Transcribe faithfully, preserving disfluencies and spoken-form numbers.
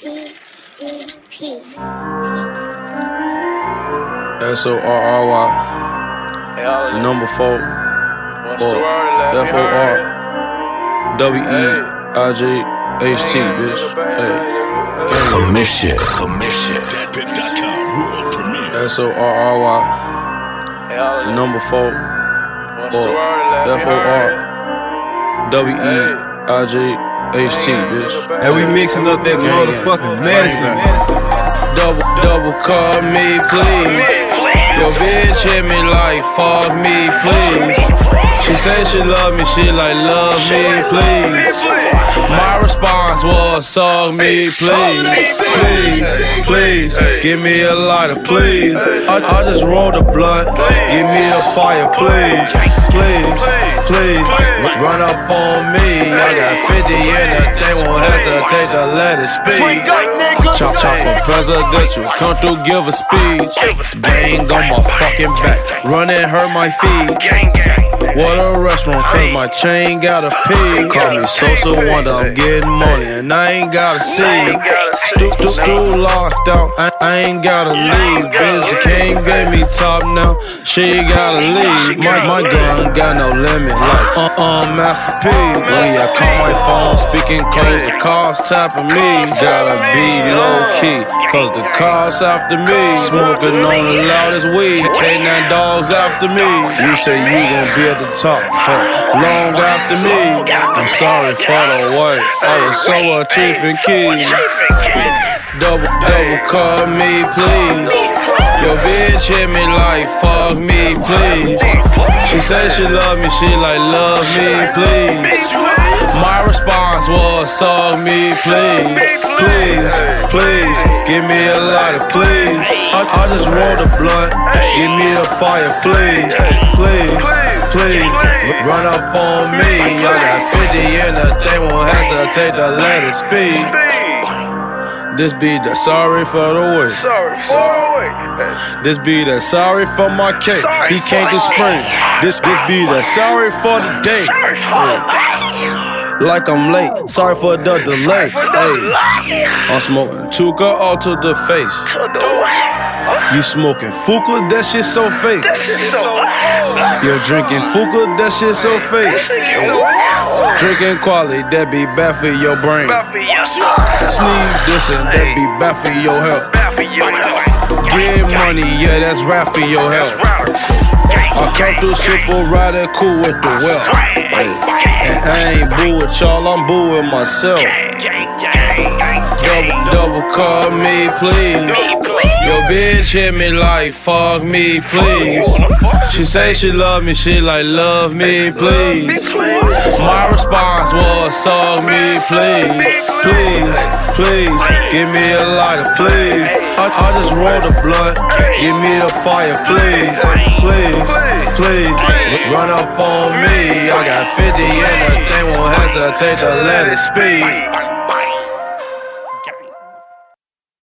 S O R R Y, number four, F O R W E I J H T, bitch. Hey. Commission, commission. S O R R Y, number four, F O R W E I J H T, bitch. And we mixing up that motherfucking medicine. Double, double call me, please. Your bitch hit me like, fuck me, please. She say she love me, she like, love me, please. My response was, suck me, please. Please, please, give me a lighter, please. I, I just rolled a blunt, give me a fire, please. Please, please, run up on me. I got fifty in it, they won't hesitate to let it speak. Chop, chop on presidential, come through, give a speech. Gang on my fucking back, running hurt my feet. What a restaurant, cause my chain got a pee. Call me Social Wonder, I'm getting money and I ain't gotta see. Stu, stu, stu locked out, I, I ain't gotta leave. Bitch, the king gave me top now, she gotta leave. My, my gun got no limit, like uh-uh, Master P. When I call my phone, speaking close, the cops tapping me. Gotta be low key, cause the cops after me. Smoking on the loudest weed, K nine dogs after me. You say you gon' be at the top, huh? Long after me. I'm sorry for the wait, I was so a chief and key. Double, double call me, please. Your bitch hit me like, fuck me, please. She say she love me, she like, love me, please. My response was, suck me, please. Please, please, give me a lighter, please. I, I just rolled a blunt, give me a fire, please. Please, please, run up on me. I got fifty in it, they won't hesitate to let it speak. This be the sorry for the wait. Sorry for the wait. This be the sorry for my cake. He came to spring. This this be the sorry for the day. Like I'm late. Sorry for the delay. Hey, I'm smoking Tuka all to the face. You smoking Fuka? That shit so fake. You're drinking Fuka? That shit so fake. Drinking quality, that be bad for your brain. Sneeze this and that be bad for your health. Get money, yeah, that's rap for your health. I come through super rider, cool with the wealth. And I ain't boo with y'all, I'm boo with myself. Double, double call me, please. Your bitch hit me like, fuck me, please. She say she love me, she like, love me, please. My response was, suck me, please. Please, please, give me a lighter, please. I, I just rolled a blunt, give me the fire, please. Please, please, run up on me. I got fifty in it, they won't hesitate to let it speak.